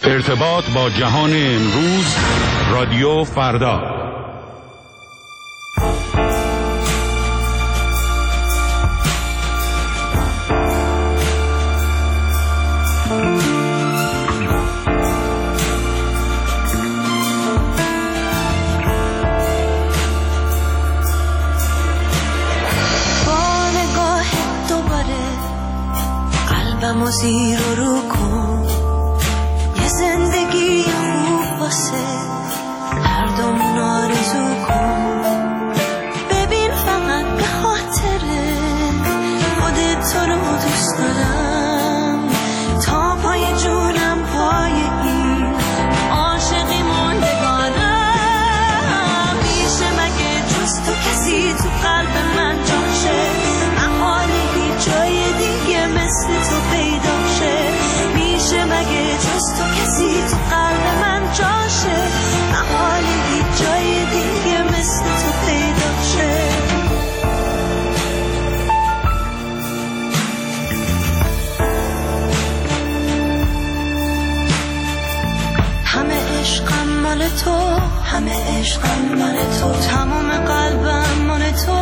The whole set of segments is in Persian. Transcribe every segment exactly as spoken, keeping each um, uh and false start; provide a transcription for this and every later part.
ارتباط با جهان امروز، رادیو فردا. با نگاه دوباره قلبمو زیر و رو کن، یه زندگی خوب واسه هر دومون آرزو کن. ببین فقط به خاطره خودت تو رو دوست دارم، تا پای جونم پای این عاشقی موندگارم. میشه مگه جز تو کسی تو قلب من جاشه، محاله هیچ جای دیگه مثل تو پیدا شه. میشه مگه جز تو کسی تو قلب من جاشه، محاله هیچ جای دیگه مثل تو پیدا شه. همه عشقم مال تو، همه عشقم مال تو، تمام قلبم مال تو.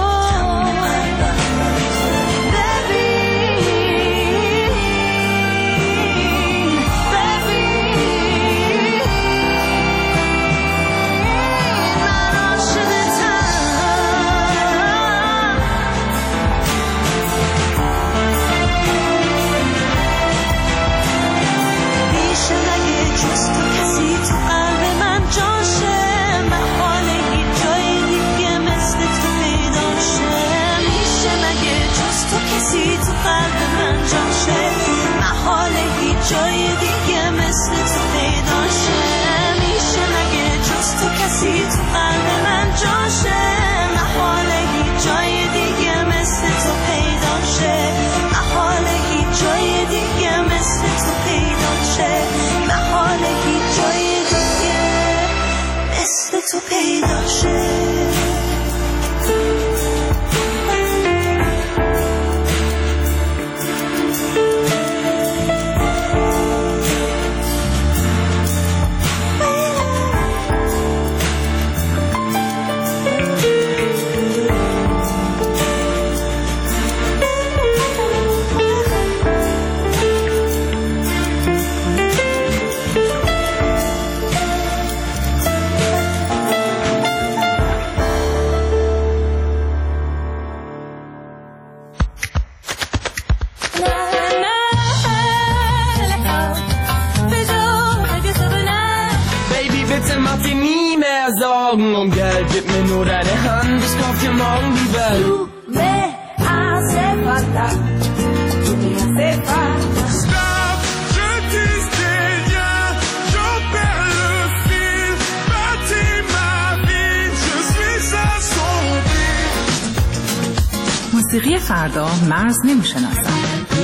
جای دیگه مثل تو پیدا شه. میشه مگه جز تو کسی تو قلب من جاشه، محاله هیچ جای دیگه مثل تو پیدا شه. محاله هیچ جای دیگه مثل تو پیدا شه، محاله هیچ جای دیگه مثل تو پیدا شه. Um Geld, gib mir nur deine Hand, ich kauf dir morgen die Welt. Tu me hace falta, tu me hace falta. Stop, je dis rien, j'en perds le fil. Bâtis ma vie, je suis assombri. موسیقی فردا مرز نمیشناسد.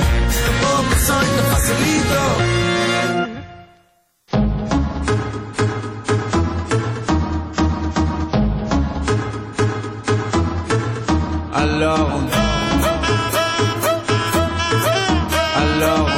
Alors, alors,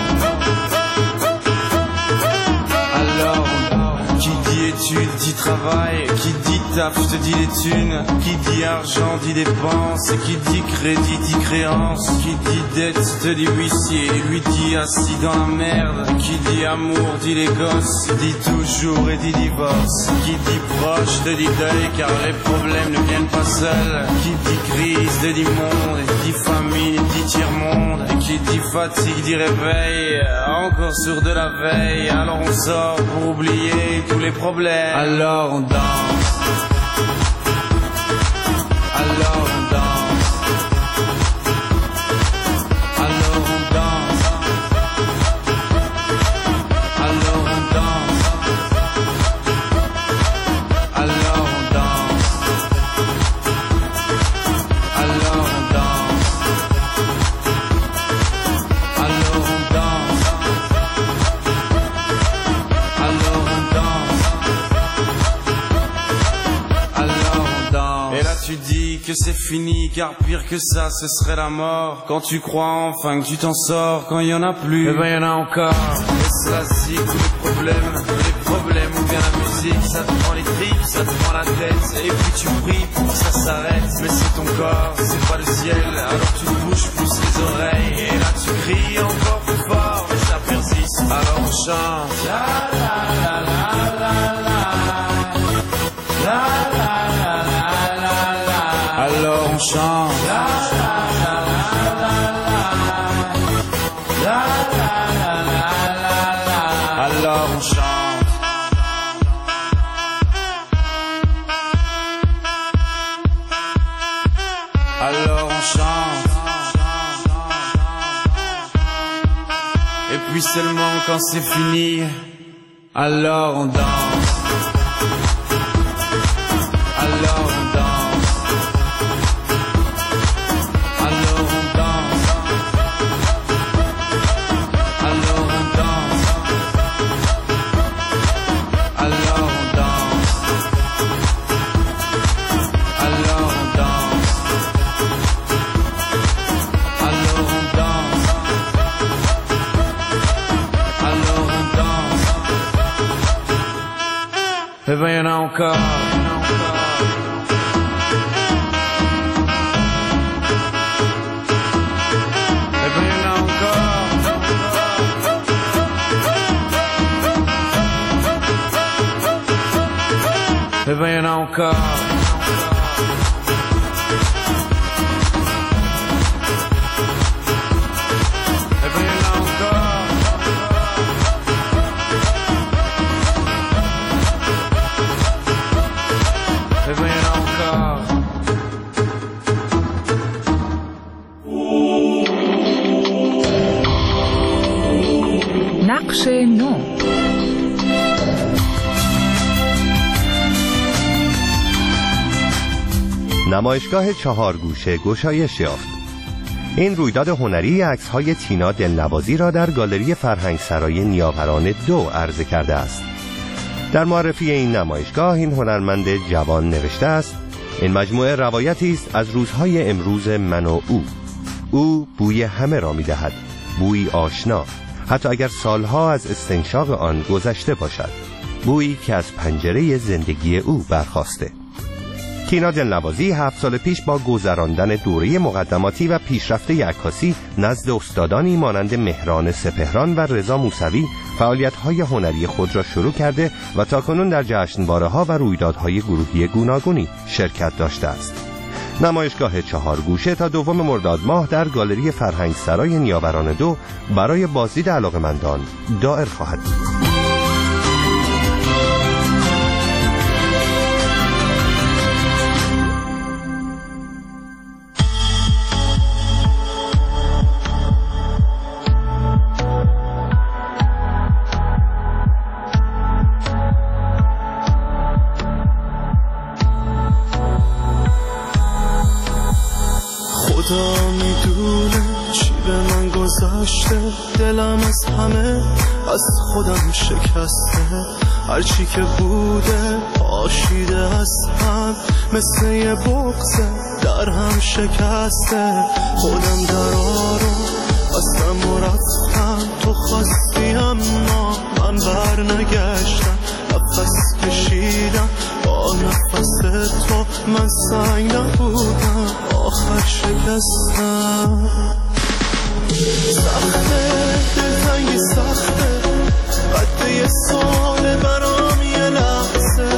alors, qui dit études dit travail, qui dit taf te dit les thunes, qui dit argent dit dépenses, qui dit crédit dit créance, qui dit dette te dit huissier, lui dit assis dans la merde, qui dit amour dit les gosses, dit toujours et dit divorce, qui dit proche te dit deuil car les problèmes ne viennent pas seuls, qui dit crise te dit monde, et dit famine dit tiers-monde, et qui dit fatigue dit réveil, encore sourd de la veille, alors on sort pour oublier tous les problèmes, alors on danse, alors on danse, alors on danse, alors on danse, alors on danse, alors on danse, alors on danse, alors on danse, alors on danse. Et là tu dis que c'est fini, car pire que ça, ce serait la mort. Quand tu crois enfin que tu t'en sors, quand il y en a plus, eh ben y en a encore. Et ça, c'est tous les problèmes, les problèmes ou bien la musique, ça te prend les tripes, ça te prend la tête, et puis tu pries pour que ça s'arrête. Mais c'est ton corps, c'est pas le ciel, alors tu te bouges plus les oreilles, et là tu cries encore plus fort, mais ça persiste. Alors on chante. La la la la la la. La la la la la la. Alors on chante. La la la la la la. La la la la la la. Alors on chante. Alors on chante. Et puis seulement quand c'est fini, alors on danse. Alors on danse. Alors on danse. Alors on danse. Alors on danse. Alors on danse. Alors on danse. Alors on danse. Eh ben y'en a encore. Eh ben y'en a encore. Eh ben y'en a encore. Eh ben y'en a encore. نقش نو. نمایشگاه چهارگوشه گشایش یافت. این رویداد هنری عکس‌های تینا دلنوازی را در گالری فرهنگسرای نیاوران دو عرضه کرده است. در معرفی این نمایشگاه این هنرمند جوان نوشته است: این مجموعه روایتی است از روزهای امروز من و او. او بوی همه را می‌دهد، بوی آشنا، حتی اگر سالها از استنشاق آن گذشته باشد، بویی که از پنجره زندگی او برخاسته. تینا دلنوازی هفت سال پیش با گذراندن دوره مقدماتی و پیشرفته عکاسی نزد استادانی مانند مهران سپهران و رضا موسوی فعالیت‌های هنری خود را شروع کرده و تاکنون در جشنواره‌ها و رویدادهای گروهی گوناگونی شرکت داشته است. نمایشگاه چهارگوشه تا دوم مرداد ماه در گالری فرهنگسرای نیاوران دو برای بازدید علاقه‌مندان دائر خواهد بود. خدا میدونه چی به من گذشته، دلم از همه از خودم شکسته، هرچی که بوده آشیده از هم، مثل یه بغضه در هم شکسته. خودم درارو بستم و رفتم، تو خواستی اما من بر نگشتم، نفس کشیدم با نفس تو، من سنگ نبودم آخر شکستم. سخته دلتنگی سخته، قد یه سال برام یه لحظه،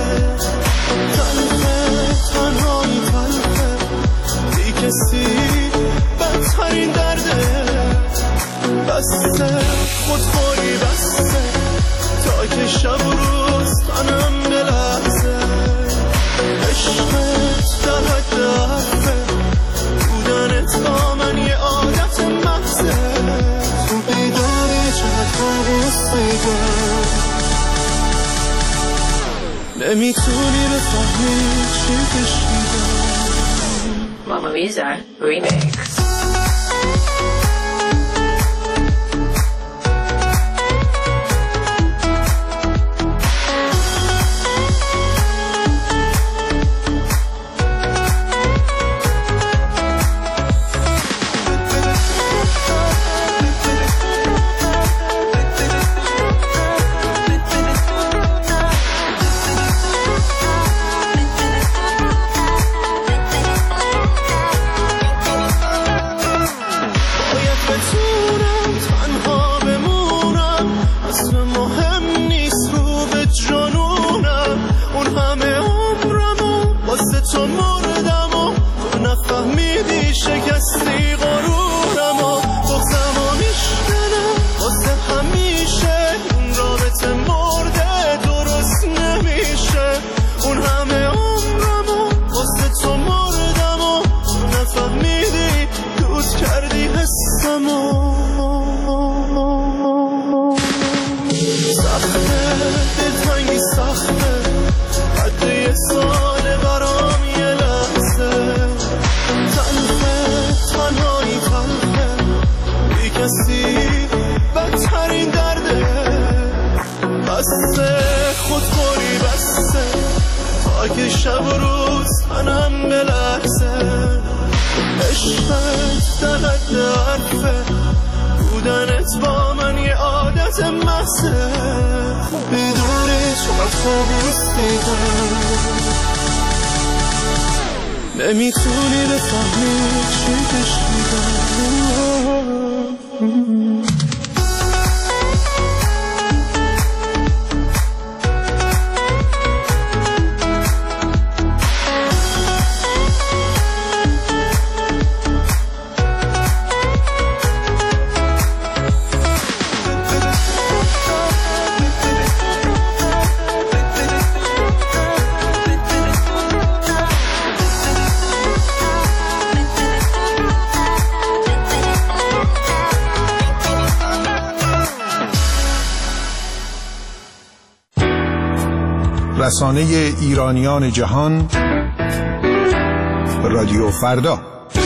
تنه تنهایی تلخه، بی کسی بدترین درده، بسته خودخوری بسته، تا که شب و روز تنم بلحظه، عشقت در حد عفه، بودنت با من یه عادت محضه، تو بیداری چقدر قصیده، نمیتونی بفهمی چی کشیدم. Mamma Lisa remix. سخته دلتنگی سخته حد یه ساله برام یه لحظه تنفه تنهایی تنفه بی کسی بدترین درده بسته خودخوری بسته تا که شب و روز تنم بلرزه عشقت در حد حرفه بودنت با من یه عادت محضه بدونی چقدر خوابوس دیدم نمیتونی بفهمی چی کشیدم رسانه ایرانیان جهان رادیو فردا.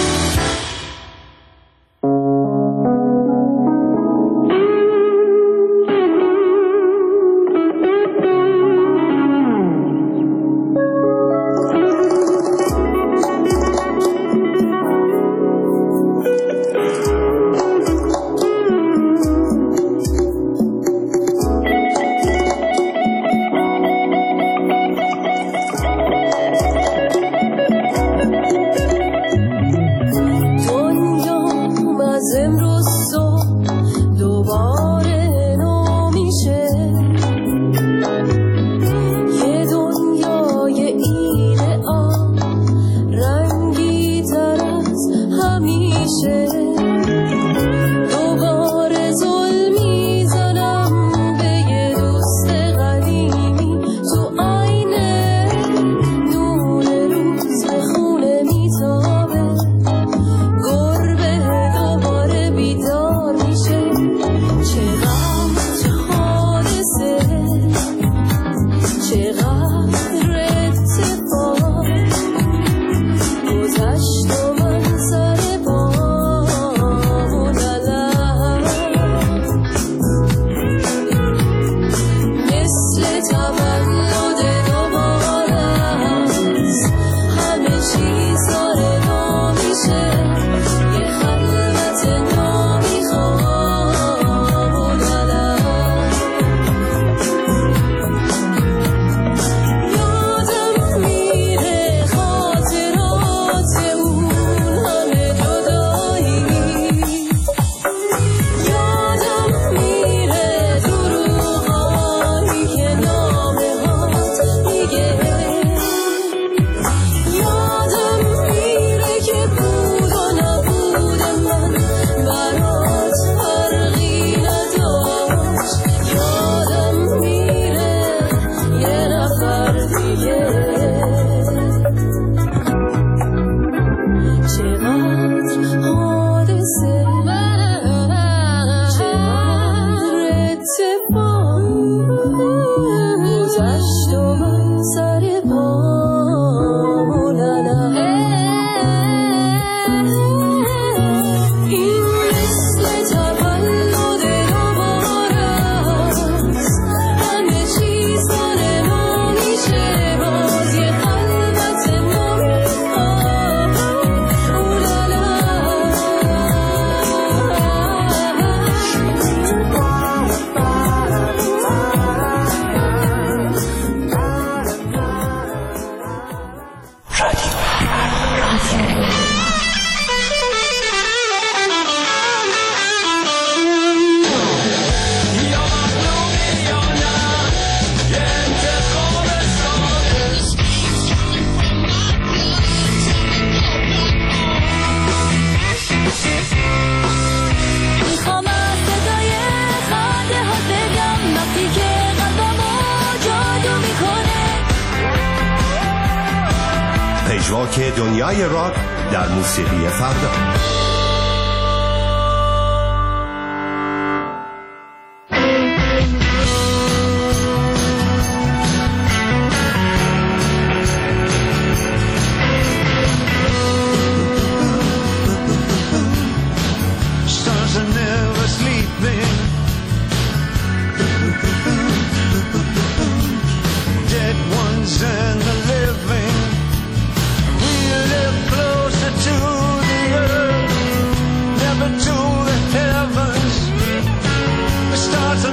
پژواک دنیای راک در موسیقی فردا.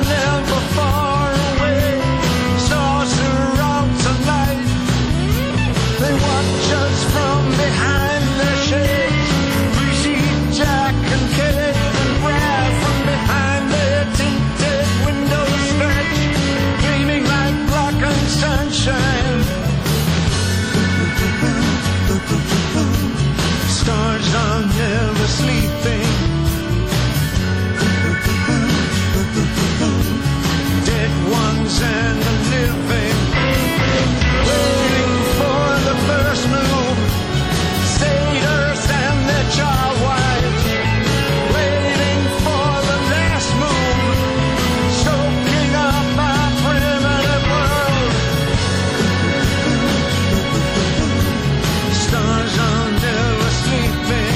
never far away. Stars are out tonight. They watch us from behind their shades. We see Jack and Kate and Brad from behind their tinted windows stretch, gleaming like blackened sunshine. Stars are never sleeping. Dead ones and the living, waiting for the first move. Satyrs and their child wives, waiting for the last move, soaking up our primitive world. Stars are never sleeping.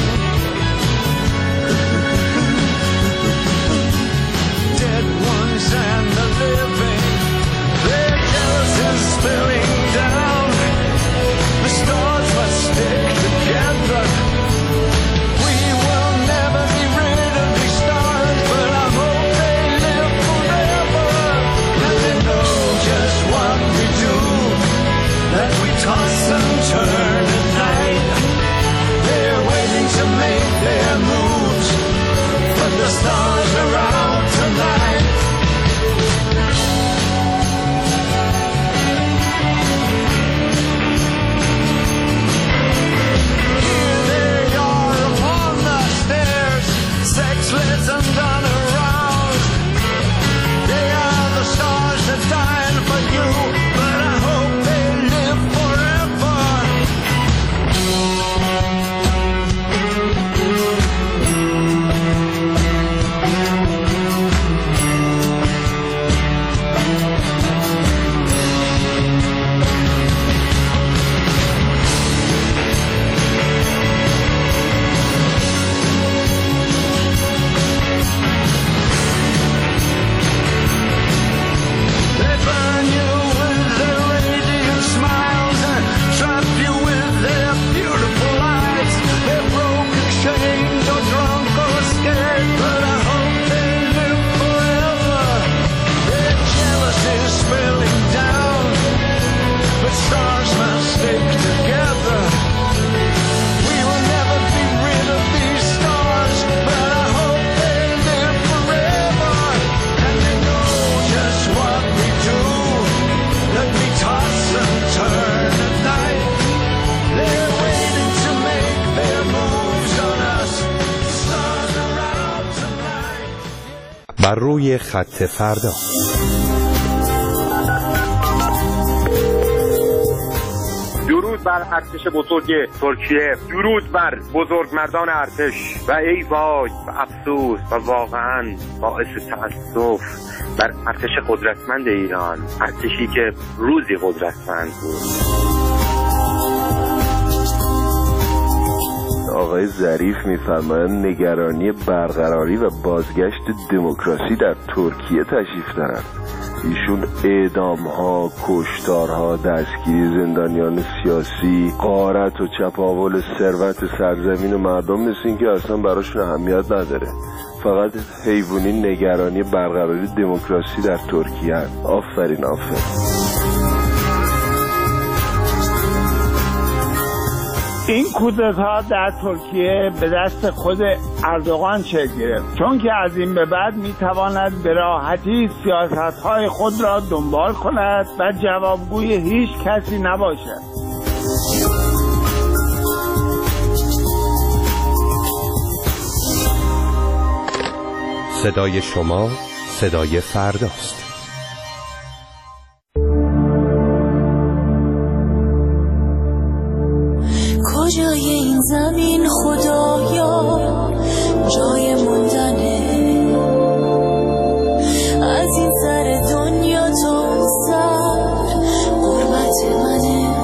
Dead ones and the living, their jealousy's spilling down. The stars must stick together. We will never be rid of these stars, but I hope they live forever. And they know just what we do, that we toss and turn at night. They're waiting to make their moves, but the stars are out tonight. Here they are upon the stairs, sexless and unaroused. They are the stars that died for you, but I hope they live forever. They burn you with their radiant smiles and trap you with their beautiful eyes. They're broken, shamed, or drunk, or scared, but I hope they live forever. Their jealousy is spilling down, but stars must stick together. We will never be rid of these stars, but I hope they live forever. And they know just what we do, that we toss and turn at night. They're waiting to make their moves on us. Stars are out tonight. بر روی خط فردا. درود بر ارتش بزرگ ترکیه، درود بر بزرگمردان ارتش و ای وای و افسوس و واقعا باعث تأسف بر ارتش قدرتمند ایران، ارتشی که روزی قدرتمند بود. آقای ظریف می‌فرمایند نگرانی برقراری و بازگشت دموکراسی در ترکیه تشریف دارند. ایشون اعدام‌ها، کشتارها، دستگیری زندانیان سیاسی، غارت و چپاول ثروت سرزمین و مردم مثل این که اصلا براشون اهمیت نداره. فقط حیوانی نگرانی برقراری دموکراسی در ترکیه هست. آفرین آفرین. این کودتا در ترکیه به دست خود اردوغان شکل گرفت، چون که از این به بعد میتواند به راحتی سیاست‌های خود را دنبال کند و جوابگوی هیچ کسی نباشد. صدای شما صدای فرداست. کجای این زمین خدایا جای موندنه، از این سر دنیا تا اون سر غربت منه.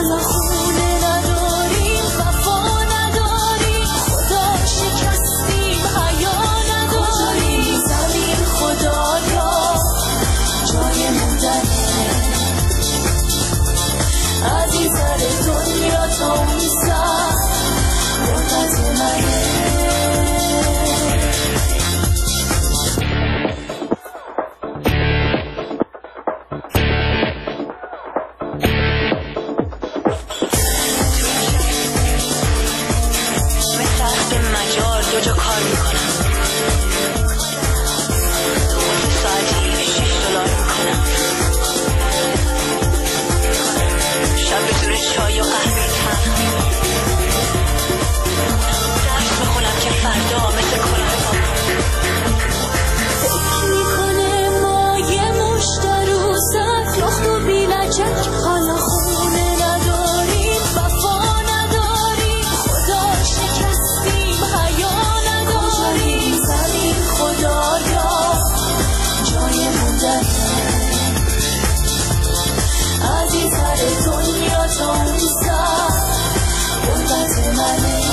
حالا خونه نداریم وفا نداریم خدا شکستیم حیا نداریم زمین خدایا جای موندنه از این سر دنیا تا اون سر منتظر منه دو جا کار میکنم تو ساعتی شش دلار میکنم شب بدون چای و قهوه تنها درس میخونم که فردا مثل کلاه فکر میکنه ما یه مشتر و سر لخت و بیلجک حالا خونه نداریم وفا نداریم خدا شکستیم حیا نداریم زمین خدایا جای موندنه از این سر دنیا تا اون سر منتظر منه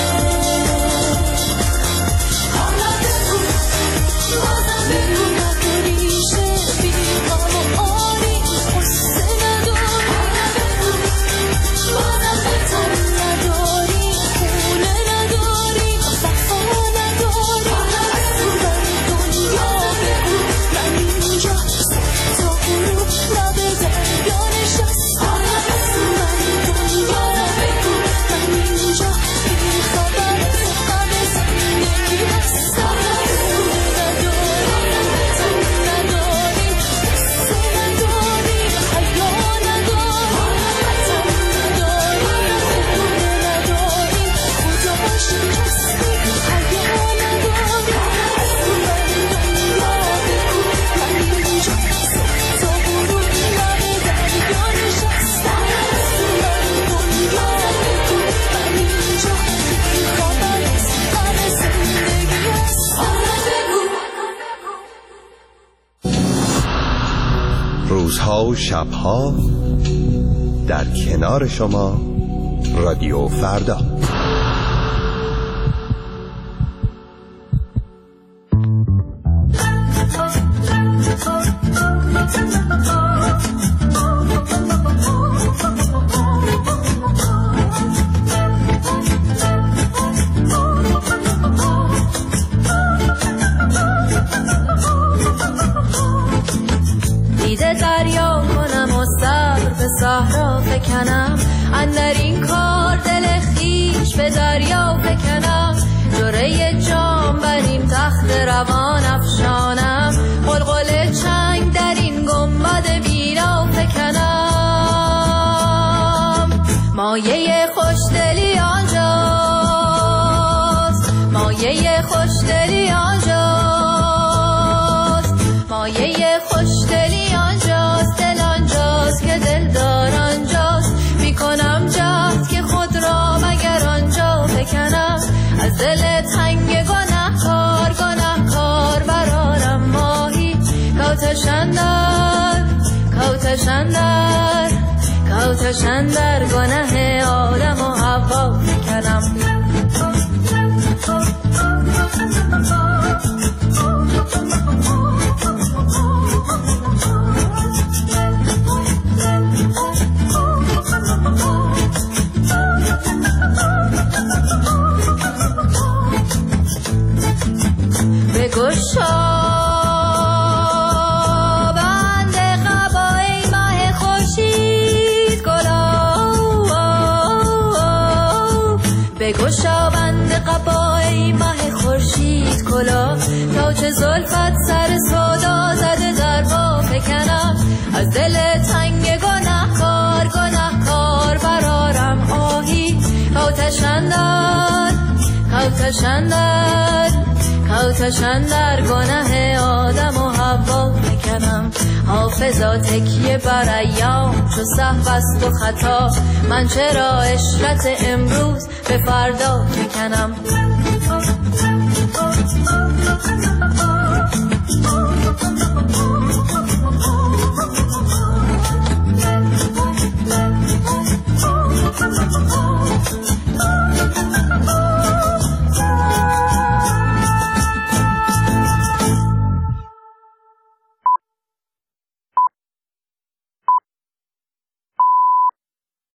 حالا بگو بازم بگو نداریشه بیغم و آری قصه نداری حالا بگو بازم بهتر نداری خونه نداری وفا نداری حالا بگو من دنیا بگو من اینجا تا غروب لب دریا نشست حالا بگو من دنیا بگو من اینجا بیخبر غم زندگی هست حالا بگو نداری نداری قصه نداری حیا نداری وطن نداری خونه نداری خدا شکستی حیا نداری حالا بگو من دنیا بگو من اینجا تا غروب لب دریا نشست حالا بگو من دنیا بگو من اینجا بیخبر غم زندگی هست حالا بگو روزها و شبها در کنار شما رادیو فردا. دیده دریا کنم و سر به صحرا فکنم اندر این کار دل خیش به دریا فکنم جوره جام بر این تخت روان افشانم قلقل چنگ در این گنبد بیرا فکنم مایه خوشدلی آنجاست مایه خوشدلی آنجاست مایه خوشدلی آنجاست دل آنجاست که دلدار آنجاست میکنم جهد که خود را مگر آنجا فکنم از دل تنگ گناه کار گناه کار برارم ماهی کوتشندر کوتشندر کوتشندر گناه آدم و حوا فکنم بگشا بند قبای ماه خورشید گلا بگشا بند قبای ماه خورشید کلا تا چه زلفت سر سودا زده در با فکنم از دل تنگ گناه کار گناه کار برارم آهی کوتشندر کوتشندر کوتشندر گناه آدم و حوا فکنم حافظا تکیه بر ایام چو سهو است و خطا من چرا عشرت امروز به فردا فکنم